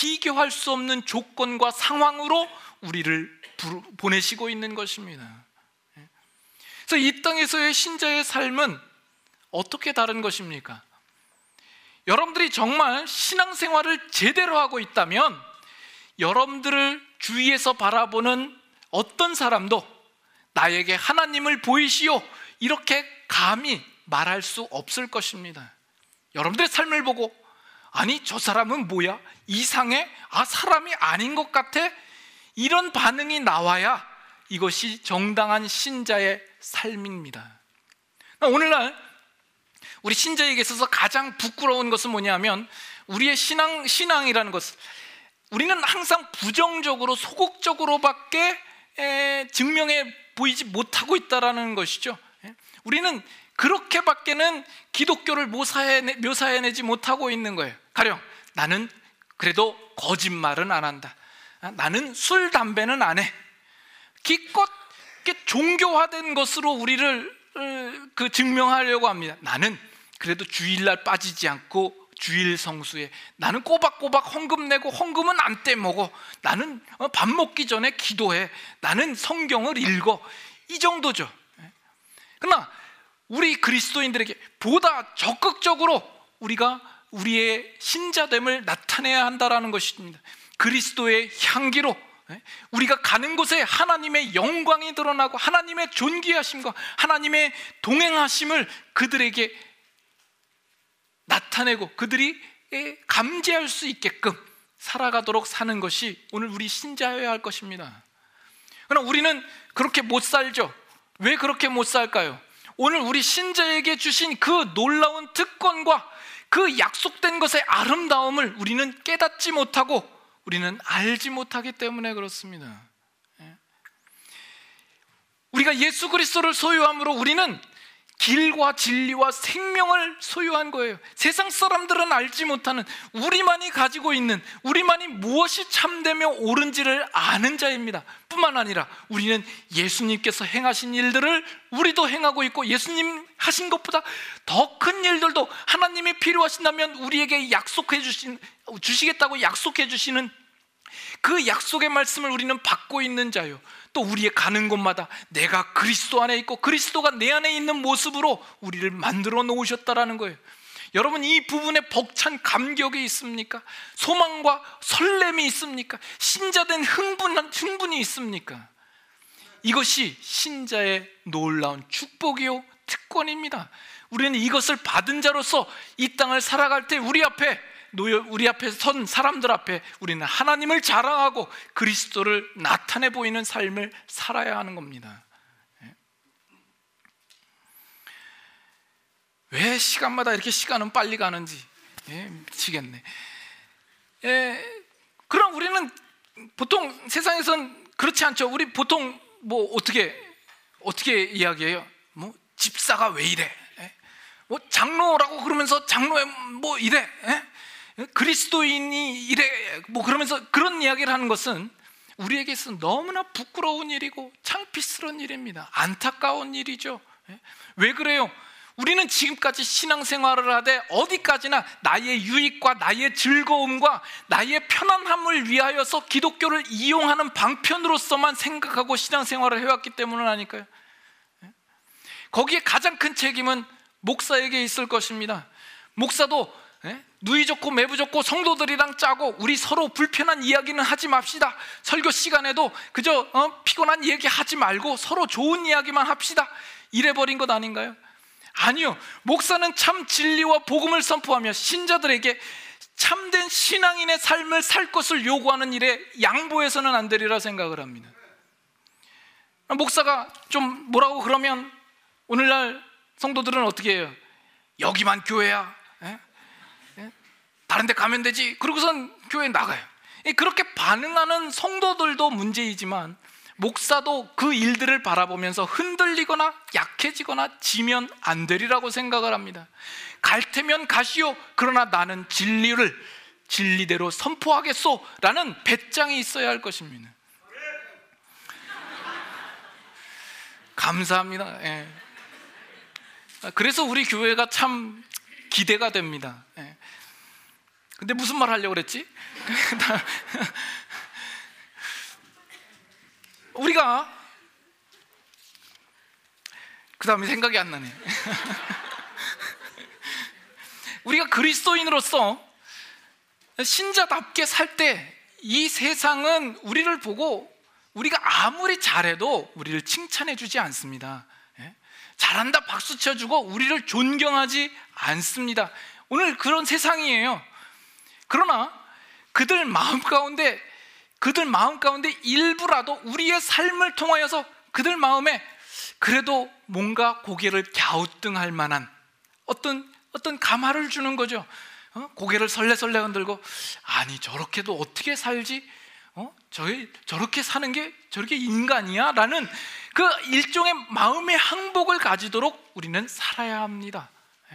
비교할 수 없는 조건과 상황으로 우리를 보내시고 있는 것입니다. 그래서 이 땅에서의 신자의 삶은 어떻게 다른 것입니까? 여러분들이 정말 신앙생활을 제대로 하고 있다면 여러분들을 주위에서 바라보는 어떤 사람도 나에게 하나님을 보이시오 이렇게 감히 말할 수 없을 것입니다. 여러분들의 삶을 보고 아니 저 사람은 뭐야? 이상해? 사람이 아닌 것 같아? 이런 반응이 나와야 이것이 정당한 신자의 삶입니다. 오늘날 우리 신자에게 있어서 가장 부끄러운 것은 뭐냐면 우리의 신앙이라는 것을 우리는 항상 부정적으로 소극적으로밖에 증명해 보이지 못하고 있다는 것이죠. 우리는 그렇게밖에는 기독교를 묘사해내지 못하고 있는 거예요. 가령 나는 그래도 거짓말은 안 한다. 나는 술, 담배는 안 해. 기껏 종교화된 것으로 우리를 증명하려고 합니다. 나는 그래도 주일날 빠지지 않고 주일 성수에, 나는 꼬박꼬박 헌금 내고 헌금은 안 떼먹어, 나는 밥 먹기 전에 기도해, 나는 성경을 읽어, 이 정도죠. 그러나 우리 그리스도인들에게 보다 적극적으로 우리가 우리의 신자됨을 나타내야 한다는 것입니다. 그리스도의 향기로 우리가 가는 곳에 하나님의 영광이 드러나고 하나님의 존귀하심과 하나님의 동행하심을 그들에게 나타내고 그들이 감지할 수 있게끔 살아가도록 사는 것이 오늘 우리 신자여야 할 것입니다. 그러나 우리는 그렇게 못 살죠. 왜 그렇게 못 살까요? 오늘 우리 신자에게 주신 그 놀라운 특권과 그 약속된 것의 아름다움을 우리는 깨닫지 못하고 우리는 알지 못하기 때문에 그렇습니다. 우리가 예수 그리스도를 소유함으로 우리는 길과 진리와 생명을 소유한 거예요. 세상 사람들은 알지 못하는, 우리만이 가지고 있는, 우리만이 무엇이 참되며 옳은지를 아는 자입니다. 뿐만 아니라 우리는 예수님께서 행하신 일들을 우리도 행하고 있고, 예수님 하신 것보다 더 큰 일들도 하나님이 필요하신다면 우리에게 주시겠다고 약속해 주시는 그 약속의 말씀을 우리는 받고 있는 자요. 또 우리의 가는 곳마다 내가 그리스도 안에 있고 그리스도가 내 안에 있는 모습으로 우리를 만들어 놓으셨다라는 거예요. 여러분, 이 부분에 벅찬 감격이 있습니까? 소망과 설렘이 있습니까? 신자된 흥분이 있습니까? 이것이 신자의 놀라운 축복이요 특권입니다. 우리는 이것을 받은 자로서 이 땅을 살아갈 때 우리 앞에 선 사람들 앞에 우리는 하나님을 자랑하고 그리스도를 나타내 보이는 삶을 살아야 하는 겁니다. 왜 시간마다 이렇게 시간은 빨리 가는지 미치겠네. 그럼 우리는 보통 세상에선 그렇지 않죠. 우리 보통 뭐 어떻게 이야기해요? 뭐 집사가 왜 이래? 뭐 장로라고 그러면서 장로에 뭐 이래? 그리스도인이 이래, 뭐 그러면서 그런 이야기를 하는 것은 우리에게서 너무나 부끄러운 일이고 창피스러운 일입니다. 안타까운 일이죠. 왜 그래요? 우리는 지금까지 신앙생활을 하되 어디까지나 나의 유익과 나의 즐거움과 나의 편안함을 위하여서 기독교를 이용하는 방편으로서만 생각하고 신앙생활을 해왔기 때문은 아닐까요? 거기에 가장 큰 책임은 목사에게 있을 것입니다. 목사도 누이 좋고 매부 좋고 성도들이랑 짜고 우리 서로 불편한 이야기는 하지 맙시다. 설교 시간에도 그저 피곤한 얘기 하지 말고 서로 좋은 이야기만 합시다. 이래버린 것 아닌가요? 아니요. 목사는 참 진리와 복음을 선포하며 신자들에게 참된 신앙인의 삶을 살 것을 요구하는 일에 양보해서는 안 되리라 생각을 합니다. 목사가 좀 뭐라고 그러면 오늘날 성도들은 어떻게 해요? 여기만 교회야. 다른 데 가면 되지. 그러고선 교회 나가요. 그렇게 반응하는 성도들도 문제이지만 목사도 그 일들을 바라보면서 흔들리거나 약해지거나 지면 안 되리라고 생각을 합니다. 갈 테면 가시오. 그러나 나는 진리대로 선포하겠소 라는 배짱이 있어야 할 것입니다. 감사합니다. 그래서 우리 교회가 참 기대가 됩니다. 근데 무슨 말 하려고 그랬지? 우리가 그 다음에 생각이 안 나네. 우리가 그리스도인으로서 신자답게 살 때 이 세상은 우리를 보고 우리가 아무리 잘해도 우리를 칭찬해 주지 않습니다. 잘한다 박수 쳐주고 우리를 존경하지 않습니다. 오늘 그런 세상이에요. 그러나 그들 마음 가운데 일부라도 우리의 삶을 통하여서 그들 마음에 그래도 뭔가 고개를 갸우뚱할 만한 어떤 감화를 주는 거죠. 고개를 설레설레 흔들고, 아니 저렇게도 어떻게 살지? 저렇게 사는 게 저렇게 인간이야? 라는 그 일종의 마음의 항복을 가지도록 우리는 살아야 합니다.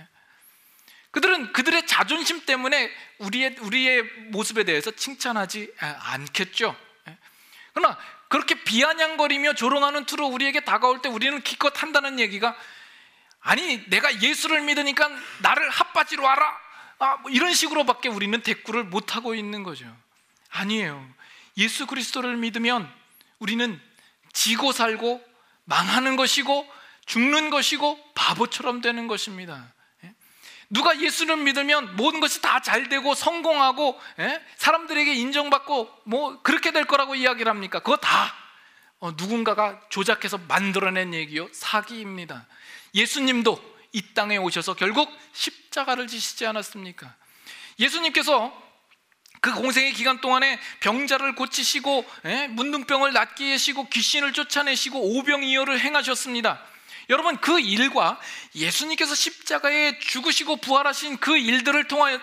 그들은 그들의 자존심 때문에 우리의 모습에 대해서 칭찬하지 않겠죠. 그러나 그렇게 비아냥거리며 조롱하는 투로 우리에게 다가올 때 우리는 기껏 한다는 얘기가, 아니 내가 예수를 믿으니까 나를 핫바지로 알아, 뭐 이런 식으로밖에 우리는 대꾸를 못하고 있는 거죠. 아니에요. 예수 그리스도를 믿으면 우리는 지고 살고 망하는 것이고 죽는 것이고 바보처럼 되는 것입니다. 누가 예수를 믿으면 모든 것이 다 잘 되고 성공하고 사람들에게 인정받고 뭐 그렇게 될 거라고 이야기를 합니까? 그거 다 누군가가 조작해서 만들어낸 얘기요, 사기입니다. 예수님도 이 땅에 오셔서 결국 십자가를 지시지 않았습니까? 예수님께서 그 공생의 기간 동안에 병자를 고치시고 문둥병을 낫게 하시고 귀신을 쫓아내시고 오병이어를 행하셨습니다. 여러분, 그 일과 예수님께서 십자가에 죽으시고 부활하신 그 일들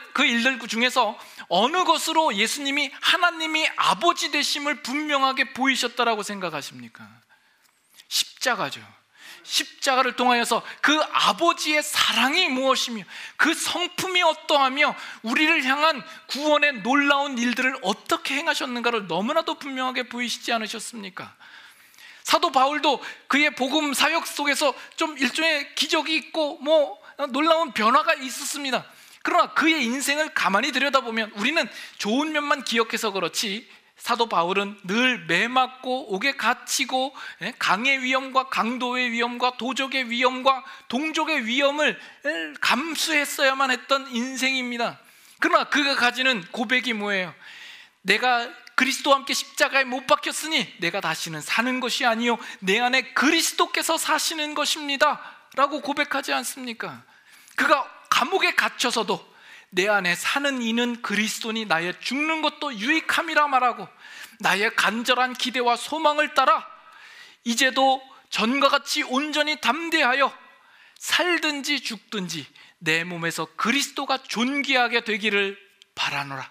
중에서 어느 것으로 예수님이 하나님이 아버지 되심을 분명하게 보이셨다라고 생각하십니까? 십자가죠. 십자가를 통하여서 그 아버지의 사랑이 무엇이며 그 성품이 어떠하며 우리를 향한 구원의 놀라운 일들을 어떻게 행하셨는가를 너무나도 분명하게 보이시지 않으셨습니까? 사도 바울도 그의 복음 사역 속에서 좀 일종의 기적이 있고 뭐 놀라운 변화가 있었습니다. 그러나 그의 인생을 가만히 들여다보면 우리는 좋은 면만 기억해서 그렇지, 사도 바울은 늘 매맞고 옥에 갇히고 강의 위험과 강도의 위험과 도적의 위험과 동족의 위험을 감수했어야만 했던 인생입니다. 그러나 그가 가지는 고백이 뭐예요? 내가 그리스도와 함께 십자가에 못 박혔으니 내가 다시는 사는 것이 아니요 내 안에 그리스도께서 사시는 것입니다 라고 고백하지 않습니까? 그가 감옥에 갇혀서도 내 안에 사는 이는 그리스도니 나의 죽는 것도 유익함이라 말하고, 나의 간절한 기대와 소망을 따라 이제도 전과 같이 온전히 담대하여 살든지 죽든지 내 몸에서 그리스도가 존귀하게 되기를 바라노라.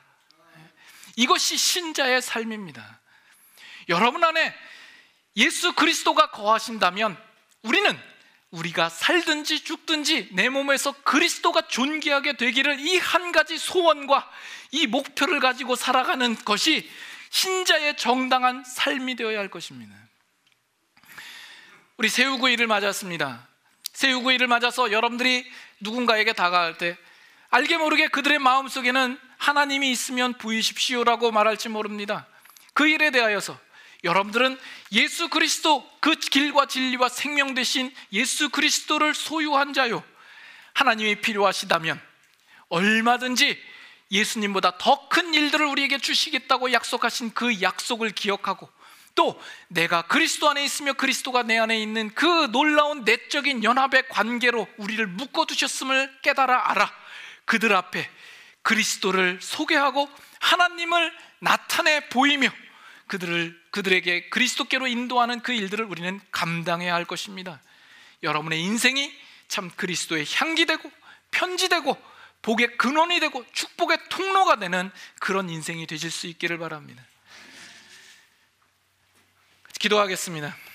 이것이 신자의 삶입니다. 여러분 안에 예수 그리스도가 거하신다면 우리가 살든지 죽든지 내 몸에서 그리스도가 존귀하게 되기를, 이 한 가지 소원과 이 목표를 가지고 살아가는 것이 신자의 정당한 삶이 되어야 할 것입니다. 우리 새우구이를 맞았습니다. 새우구이를 맞아서 여러분들이 누군가에게 다가갈 때 알게 모르게 그들의 마음속에는 하나님이 있으면 보이십시오라고 말할지 모릅니다. 그 일에 대하여서 여러분들은 예수 그리스도, 그 길과 진리와 생명 되신 예수 그리스도를 소유한 자요, 하나님이 필요하시다면 얼마든지 예수님보다 더 큰 일들을 우리에게 주시겠다고 약속하신 그 약속을 기억하고, 또 내가 그리스도 안에 있으며 그리스도가 내 안에 있는 그 놀라운 내적인 연합의 관계로 우리를 묶어두셨음을 깨달아 알아 그들 앞에 그리스도를 소개하고 하나님을 나타내 보이며 그들에게 그리스도께로 인도하는 그 일들을 우리는 감당해야 할 것입니다. 여러분의 인생이 참 그리스도의 향기 되고 편지 되고 복의 근원이 되고 축복의 통로가 되는 그런 인생이 되실 수 있기를 바랍니다. 기도하겠습니다.